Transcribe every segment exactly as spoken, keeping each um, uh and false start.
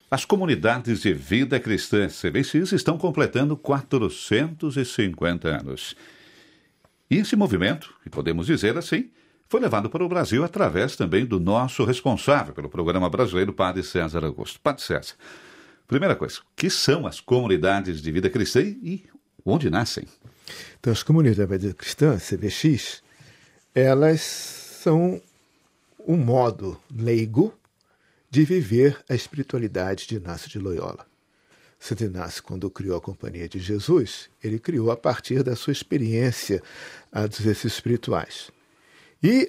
As comunidades de vida cristã C B X estão completando quatrocentos e cinquenta anos. E esse movimento, que podemos dizer assim, foi levado para o Brasil através também do nosso responsável pelo programa brasileiro, Padre César Augusto. Padre César, primeira coisa, o que são as comunidades de vida cristã e onde nascem? Então, as comunidades de vida cristã, C B X, elas são um modo leigo de viver a espiritualidade de Inácio de Loyola. Santo Inácio, quando criou a Companhia de Jesus, ele criou a partir da sua experiência ah, dos exercícios espirituais. E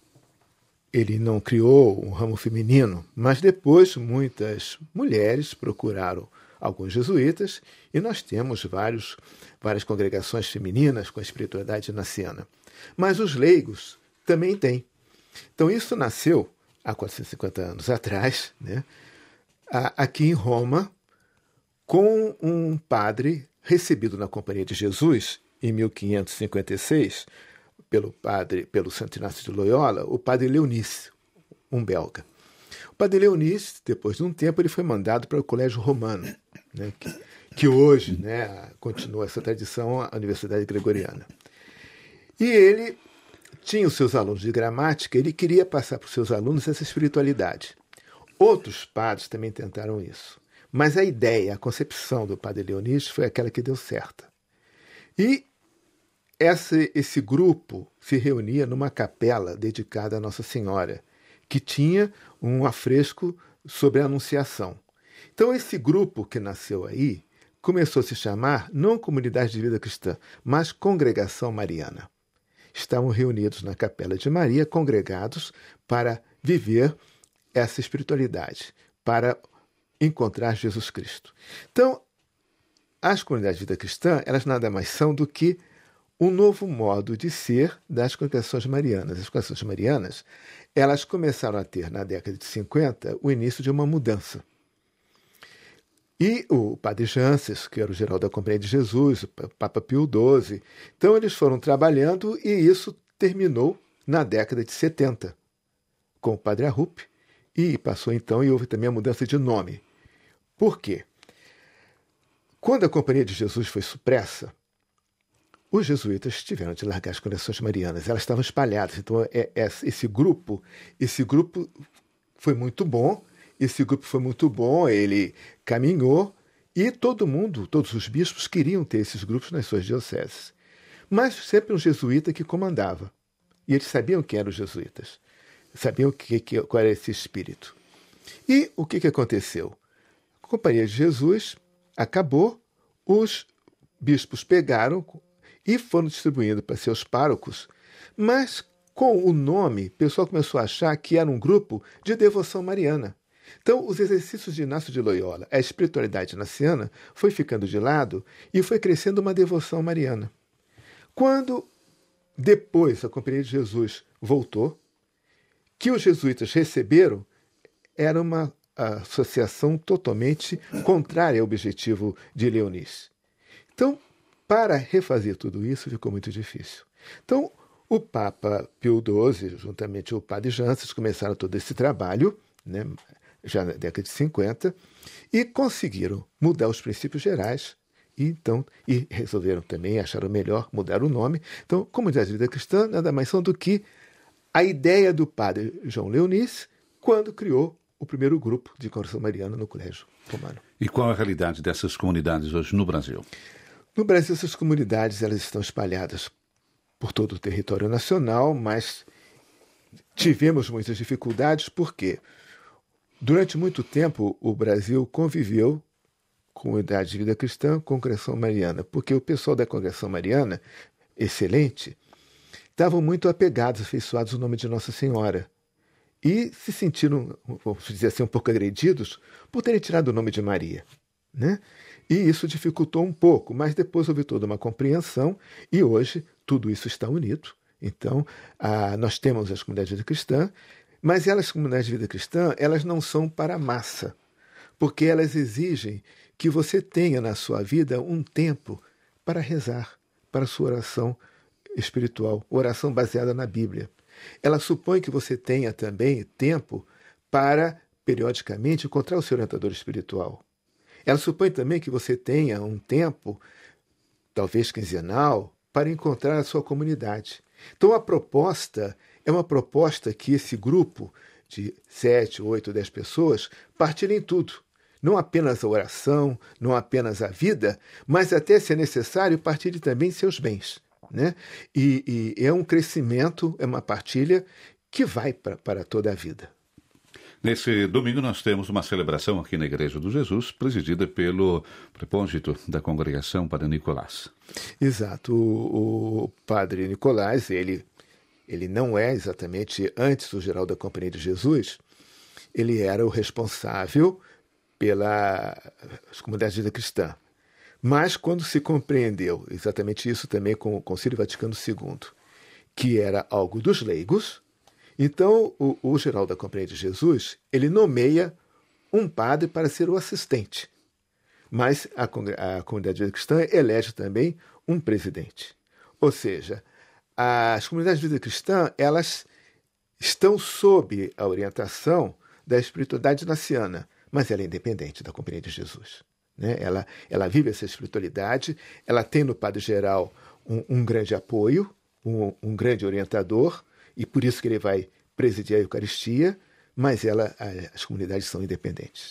ele não criou um ramo feminino, mas depois muitas mulheres procuraram alguns jesuítas e nós temos vários, várias congregações femininas com a espiritualidade inaciana. Mas os leigos também têm. Então isso nasceu há quatrocentos e cinquenta anos atrás, né, aqui em Roma, com um padre recebido na Companhia de Jesus em mil quinhentos e cinquenta e seis pelo padre, pelo Santo Inácio de Loyola, o padre Leonice, um belga. O padre Leonice, depois de um tempo, ele foi mandado para o Colégio Romano, né, que, que hoje, né, continua essa tradição, a Universidade Gregoriana. E ele tinha os seus alunos de gramática, ele queria passar para os seus alunos essa espiritualidade. Outros padres também tentaram isso. Mas a ideia, a concepção do padre Leonice foi aquela que deu certa. E esse, esse grupo se reunia numa capela dedicada a Nossa Senhora, que tinha um afresco sobre a Anunciação. Então esse grupo que nasceu aí começou a se chamar não Comunidade de Vida Cristã, mas Congregação Mariana. Estavam reunidos na Capela de Maria, congregados para viver essa espiritualidade, para encontrar Jesus Cristo. Então, as comunidades de vida cristã, elas nada mais são do que um novo modo de ser das congregações marianas. As congregações marianas, elas começaram a ter, na década de cinquenta, o início de uma mudança. E o padre Janses, que era o geral da Companhia de Jesus, o Papa Pio doze, então eles foram trabalhando e isso terminou na década de setenta, com o padre Arrupe, e passou então e houve também a mudança de nome. Por quê? Quando a Companhia de Jesus foi supressa, os jesuítas tiveram de largar as congregações marianas, elas estavam espalhadas, então é, é, esse grupo, esse grupo foi muito bom, Esse grupo foi muito bom, ele caminhou e todo mundo, todos os bispos queriam ter esses grupos nas suas dioceses. Mas sempre um jesuíta que comandava. E eles sabiam quem eram os jesuítas. Sabiam que, que, qual era esse espírito. E o que, que aconteceu? A Companhia de Jesus acabou, os bispos pegaram e foram distribuindo para seus párocos, mas com o nome, o pessoal começou a achar que era um grupo de devoção mariana. Então, os exercícios de Inácio de Loyola, a espiritualidade inaciana, foi ficando de lado e foi crescendo uma devoção mariana. Quando, depois, a Companhia de Jesus voltou, que os jesuítas receberam, era uma associação totalmente contrária ao objetivo de Leonice. Então, para refazer tudo isso, ficou muito difícil. Então, o Papa Pio doze, juntamente com o Padre Janses, começaram todo esse trabalho, né, já na década de cinquenta, e conseguiram mudar os princípios gerais e, então, e resolveram também, acharam melhor mudar o nome. Então, Comunidade de Vida Cristã nada mais são do que a ideia do padre João Leonice quando criou o primeiro grupo de congregação mariana no Colégio Romano. E qual é a realidade dessas comunidades hoje no Brasil? No Brasil, essas comunidades elas estão espalhadas por todo o território nacional, mas tivemos muitas dificuldades porque durante muito tempo o Brasil conviveu com Comunidade de Vida Cristã, Congregação Mariana, porque o pessoal da Congregação Mariana, excelente, estavam muito apegados, afeiçoados ao nome de Nossa Senhora e se sentiram, vamos dizer assim, um pouco agredidos por terem tirado o nome de Maria, né? E isso dificultou um pouco, mas depois houve toda uma compreensão e hoje tudo isso está unido. Então, a, nós temos as comunidades de vida cristã, mas elas, comunidades de vida cristã, elas não são para a massa, porque elas exigem que você tenha na sua vida um tempo para rezar, para a sua oração espiritual, oração baseada na Bíblia. Ela supõe que você tenha também tempo para periodicamente, encontrar o seu orientador espiritual. Ela supõe também que você tenha um tempo, talvez quinzenal, para encontrar a sua comunidade. Então, a proposta é uma proposta que esse grupo de sete, oito, dez pessoas partilhem tudo. Não apenas a oração, não apenas a vida, mas até, se é necessário, partilhe também seus bens. Né? E, e é um crescimento, é uma partilha que vai pra, para toda a vida. Nesse domingo nós temos uma celebração aqui na Igreja do Jesus, presidida pelo prepôsito da congregação, Padre Nicolás. Exato. O, o Padre Nicolás, ele, ele não é exatamente, antes do geral da Companhia de Jesus, ele era o responsável pelas comunidades de vida cristã. Mas quando se compreendeu exatamente isso também com o Concílio Vaticano segundo, que era algo dos leigos, então o, o geral da Companhia de Jesus, ele nomeia um padre para ser o assistente. Mas a, a comunidade de vida cristã elege também um presidente. Ou seja, as comunidades de vida cristã, elas estão sob a orientação da espiritualidade naciana, mas ela é independente da Companhia de Jesus. Né? Ela, ela vive essa espiritualidade, ela tem no Padre Geral um, um grande apoio, um, um grande orientador, e por isso que ele vai presidir a Eucaristia, mas ela, as comunidades são independentes.